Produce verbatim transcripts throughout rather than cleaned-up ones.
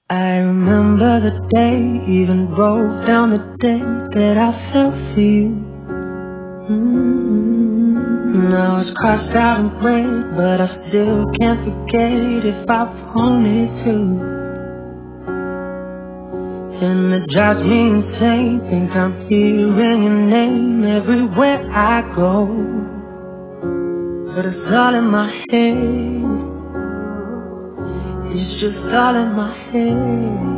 I remember the day, even broke down the day that I fell for you. Mm-hmm. Now it's crossed out and red, but I still can't forget if I wanted to. And it drives me insane, think I'm hearing your name everywhere I go. But it's all in my head, it's just all in my head.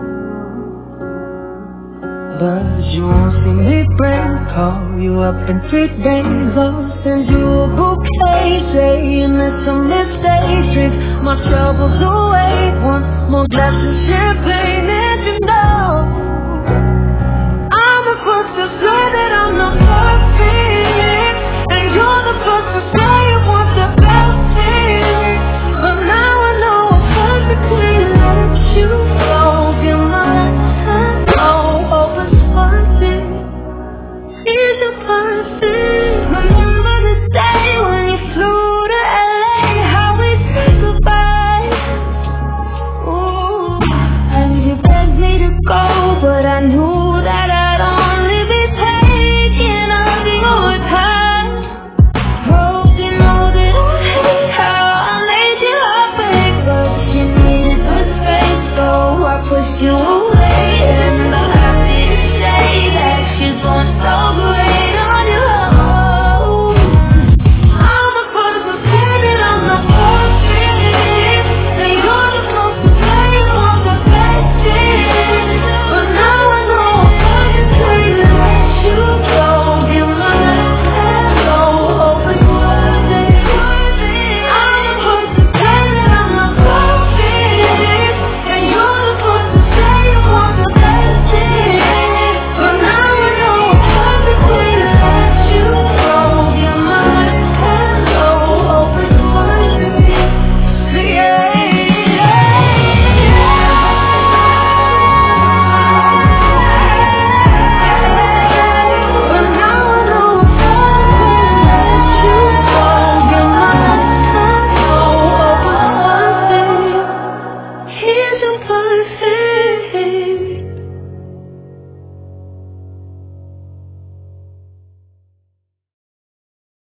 But you won't see me break, call you up in three days, I'll send you a bouquet, saying it's a mistake, drink my troubles away, one more glass of champagne, and you know I'm the first to say that I'm not perfect, and you're the first to say you want the best thing, but now I know I perfectly let you go, give my time, oh, over something, is you perfect? Remember the day when you flew to L A, how we said goodbye, ooh, and you begged me to go, but I knew that I'd only be taking up your time. Hope you know that I hate how I made you heartbreak, but you needed the space, so I pushed you